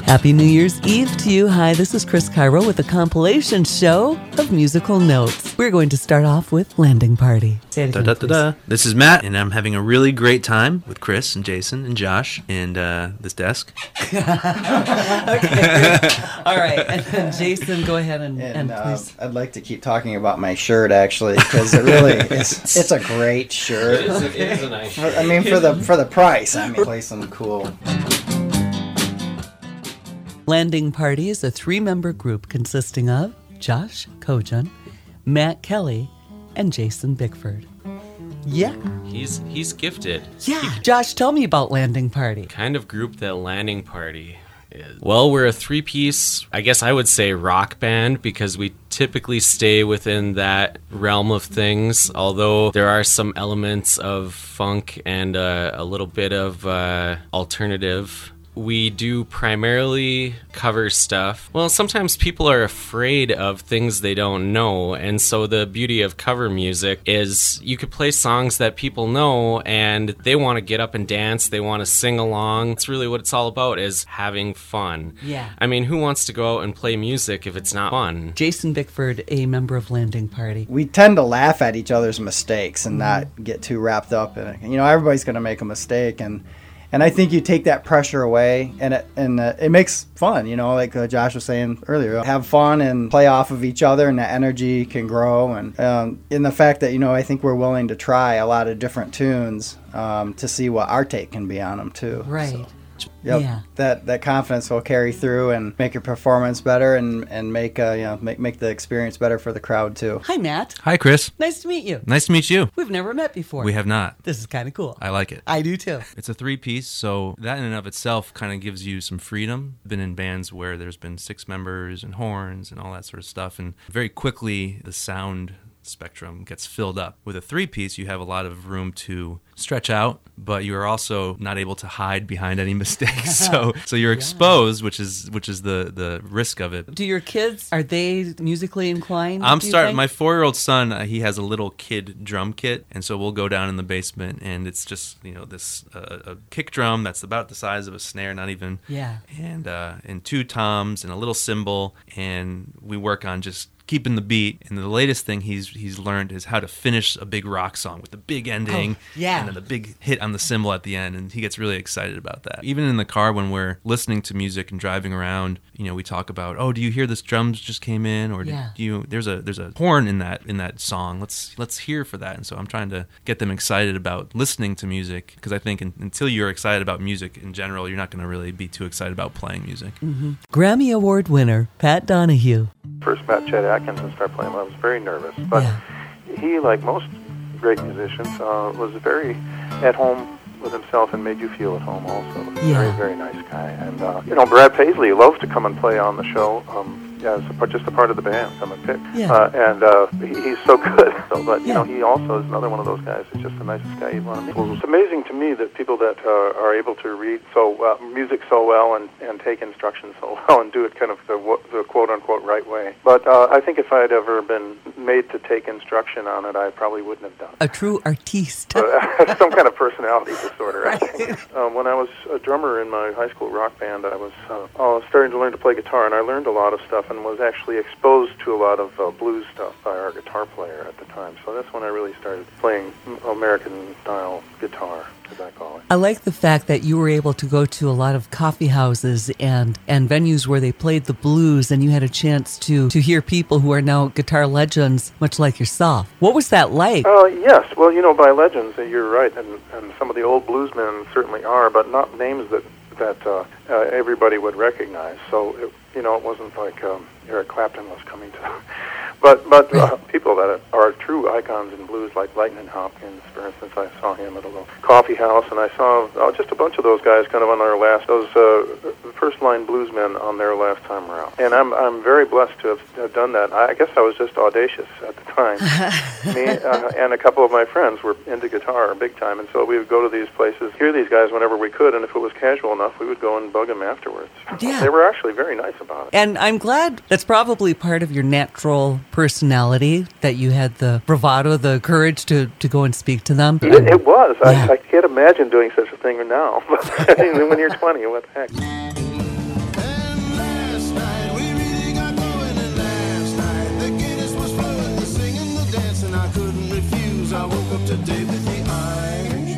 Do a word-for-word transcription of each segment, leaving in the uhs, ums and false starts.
Happy New Year's Eve to you. Hi, this is Chris Cairo with a compilation show of musical notes. We're going to start off with Landing Party. Say it again, da, da, da, da. This is Matt, and I'm having a really great time with Chris and Jason and Josh and uh, this desk. Okay. All right. And then Jason, go ahead and, and, and uh, please. I'd like to keep talking about my shirt, actually, because it really is. It's a great shirt. It is, it is a nice shirt. I mean, for the for the price, I mean, play some cool. Landing Party is a three-member group consisting of Josh Kojan, Matt Kelly, and Jason Bickford. Yeah. He's he's gifted. Yeah. Josh, tell me about Landing Party. Kind of group that Landing Party is. Well, we're a three-piece, I guess I would say rock band, because we typically stay within that realm of things, although there are some elements of funk and uh, a little bit of uh, alternative. We do primarily cover stuff. Well, sometimes people are afraid of things they don't know, and so the beauty of cover music is you could play songs that people know and they want to get up and dance, they want to sing along. That's really what it's all about, is having fun. Yeah. I mean, who wants to go out and play music if it's not fun? Jason Bickford, a member of Landing Party. We tend to laugh at each other's mistakes and not get too wrapped up in it. You know, everybody's going to make a mistake, and And I think you take that pressure away, and it and uh, it makes fun, you know, like uh, Josh was saying earlier. Have fun and play off of each other, and the energy can grow. And um, in the fact that, you know, I think we're willing to try a lot of different tunes um, to see what our take can be on them, too. Right. So, yep, yeah. that that confidence will carry through and make your performance better, and and make uh, you know make make the experience better for the crowd too. Hi, Matt. Hi, Chris. Nice to meet you. Nice to meet you. We've never met before. We have not. This is kind of cool. I like it. I do too. It's a three-piece, so that in and of itself kind of gives you some freedom. I've been in bands where there's been six members and horns and all that sort of stuff, and very quickly the sound spectrum gets filled up. With a three-piece, you have a lot of room to stretch out, but you are also not able to hide behind any mistakes. so so you're Yeah. exposed, which is which is the the risk of it. Do your kids, are they musically inclined? I'm do you starting. think? My four-year-old son, uh, he has a little kid drum kit, and so we'll go down in the basement, and it's just, you know, this uh, a kick drum that's about the size of a snare, not even. Yeah. And uh, and two toms and a little cymbal, and we work on just keeping the beat. And the latest thing he's he's learned is how to finish a big rock song with the big ending, Oh, yeah. and then the big hit on the cymbal at the end, and he gets really excited about that. Even in the car when we're listening to music and driving around, you know, we talk about, oh, do you hear this drums just came in, or Yeah. do you there's a there's a horn in that in that song. Let's let's hear for that. And so I'm trying to get them excited about listening to music, because I think in, until you're excited about music in general, you're not going to really be too excited about playing music. Mm-hmm. Grammy Award winner Pat Donahue. First met Chet Atkins and started playing when I was very nervous. But Yeah. he, like most great musicians, uh, was very at home with himself and made you feel at home also. Yeah. Very, very nice guy. And, uh, you know, Brad Paisley loves to come and play on the show. Um, yeah, as a, part- just a part of the band, come and pick. Yeah. Uh, and uh, he, he's so good. So, but, you Yeah. know, he also is another one of those guys who's just the nicest guy you'd want to meet. Well, it's amazing to me that people that uh, are able to read so uh, music so well and, and take instruction so well and do it kind of the, the quote-unquote right way. But uh, I think if I had ever been made to take instruction on it, I probably wouldn't have done it. A true artiste. Uh, some kind of personality disorder, I think. Um, when I was a drummer in my high school rock band, I was uh, uh, starting to learn to play guitar, and I learned a lot of stuff and was actually exposed to a lot of uh, blues stuff by our guitar player at the time. So that's when I really started playing American-style guitar, as I call it. I like the fact that you were able to go to a lot of coffee houses and, and venues where they played the blues, and you had a chance to, to hear people who are now guitar legends, much like yourself. What was that like? Uh, yes, well, you know, by legends, uh, you're right, and, and some of the old bluesmen certainly are, but not names that that uh, uh, everybody would recognize. So, it, you know, it wasn't like um, Eric Clapton was coming to... But but uh, people that are true icons in blues, like Lightning Hopkins, for instance, I saw him at a little coffee house, and I saw uh, just a bunch of those guys kind of on their last, those uh, first-line bluesmen on their last time around. And I'm I'm very blessed to have, have done that. I guess I was just audacious at the time. Me uh, and a couple of my friends were into guitar big time, and so we would go to these places, hear these guys whenever we could, and if it was casual enough, we would go and bug them afterwards. Yeah. They were actually very nice about it. And I'm glad that's probably part of your natural personality, that you had the bravado, the courage to, to go and speak to them. It, it was. Yeah. I, I can't imagine doing such a thing now. But I mean, when you're twenty, what the heck? to David the Irishman.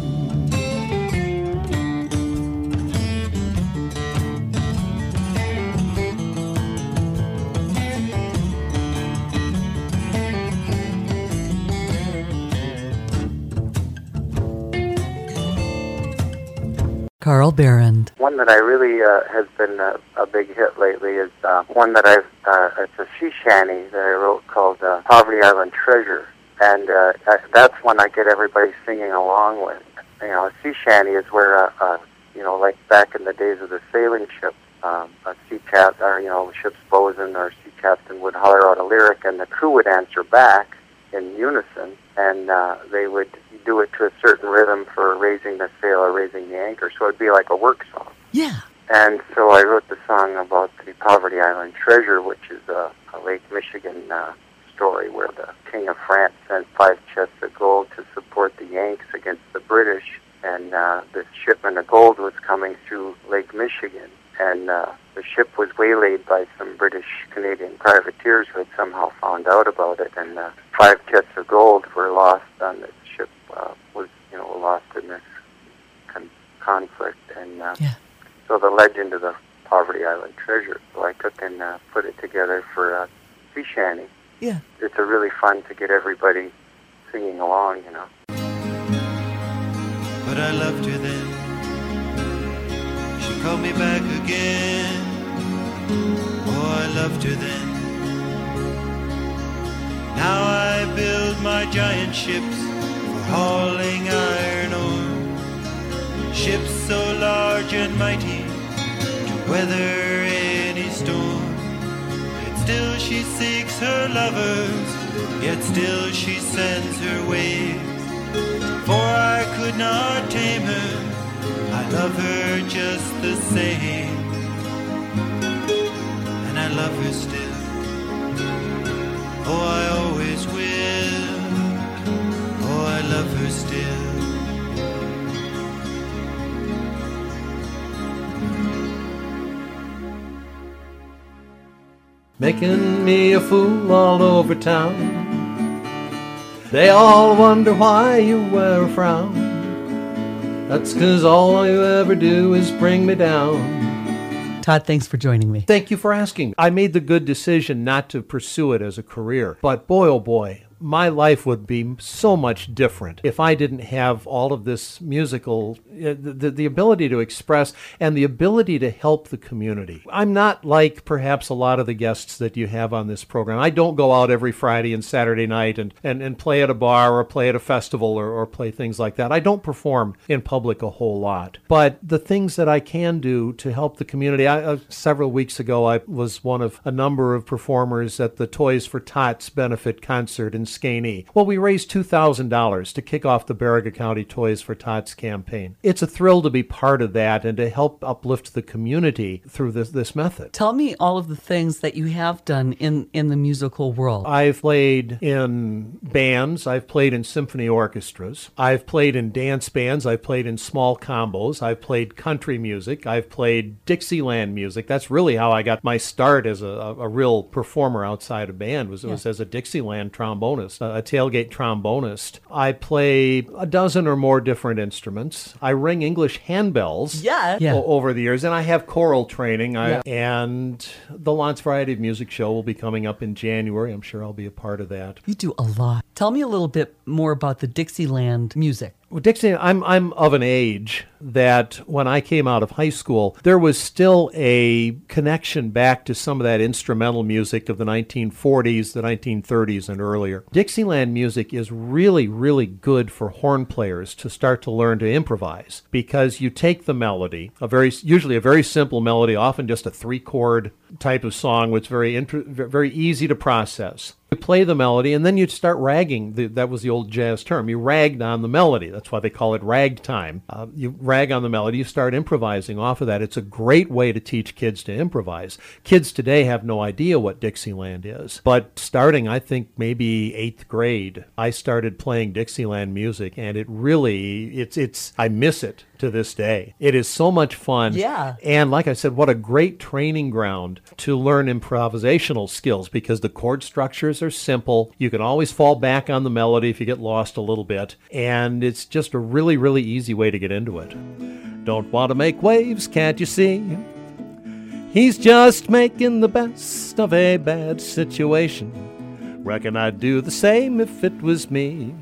Carl Berend. One that I really uh, has been a, a big hit lately is uh, one that I've, uh, it's a sea shanty that I wrote called uh, Poverty Island Treasure. And uh, that's one I get everybody singing along with. You know, a sea shanty is where, uh, uh, you know, like back in the days of the sailing ship, um, a sea cap, or, you know, ship's bosun or sea captain would holler out a lyric and the crew would answer back in unison, and uh, they would do it to a certain rhythm for raising the sail or raising the anchor. So it'd be like a work song. Yeah. And so I wrote the song about the Poverty Island Treasure, which is a, a Lake Michigan uh, story where the King of France sent five chests of gold to support the Yanks against the British. And uh, this shipment of gold was coming through Lake Michigan. And uh, the ship was waylaid by some British-Canadian privateers who had somehow found out about it. And uh, five chests of gold were lost on this ship, uh, was, you know, lost in this con- conflict. And uh, Yeah. so the legend of the Poverty Island Treasure. So I took and uh, put it together for uh, sea shanty. Yeah. It's a really fun to get everybody singing along, you know. But I loved her then. She called me back again. Oh, I loved her then. Now I build my giant ships for hauling iron ore. Ships so large and mighty to weather any storm. Yet still she seeks her lovers, yet still she sends her waves. For I could not tame her, I love her just the same. And I love her still, oh I always will. Oh, I love her still. Making me a fool all over town. They all wonder why you wear a frown. That's 'cause all you ever do is bring me down. Todd, thanks for joining me. Thank you for asking. I made the good decision not to pursue it as a career. But boy, oh boy, my life would be so much different if I didn't have all of this musical, uh, the, the ability to express and the ability to help the community. I'm not like perhaps a lot of the guests that you have on this program. I don't go out every Friday and Saturday night and, and, and play at a bar or play at a festival or, or play things like that. I don't perform in public a whole lot. But the things that I can do to help the community, I, uh, several weeks ago I was one of a number of performers at the Toys for Tots benefit concert in Skaney. Well, we raised two thousand dollars to kick off the Baraga County Toys for Tots campaign. It's a thrill to be part of that and to help uplift the community through this, this method. Tell me all of the things that you have done in, in the musical world. I've played in bands. I've played in symphony orchestras. I've played in dance bands. I've played in small combos. I've played country music. I've played Dixieland music. That's really how I got my start as a, a, a real performer outside of band, was, Yeah. was as a Dixieland trombonist. A tailgate trombonist. I play a dozen or more different instruments. I ring English handbells Yeah. Yeah. o- over the years, and I have choral training. I, Yeah. And the Lance Variety of Music show will be coming up in January. I'm sure I'll be a part of that. You do a lot. Tell me a little bit more about the Dixieland music. Well, Dixie, I'm I'm of an age that when I came out of high school, there was still a connection back to some of that instrumental music of the nineteen forties, the nineteen thirties, and earlier. Dixieland music is really, really good for horn players to start to learn to improvise, because you take the melody, a very usually a very simple melody, often just a three-chord type of song, which is very inter- very easy to process. You play the melody, and then you start ragging. The, that was the old jazz term. You ragged on the melody. That's why they call it ragtime. Uh, you rag on the melody. You start improvising off of that. It's a great way to teach kids to improvise. Kids today have no idea what Dixieland is. But starting, I think, maybe eighth grade, I started playing Dixieland music, and it really, it's, it's, I miss it to this day. It is so much fun. Yeah. And like I said, what a great training ground to learn improvisational skills, because the chord structures are simple. You can always fall back on the melody if you get lost a little bit. And it's just a really, really easy way to get into it. Don't want to make waves, can't you see? He's just making the best of a bad situation. Reckon I'd do the same if it was me.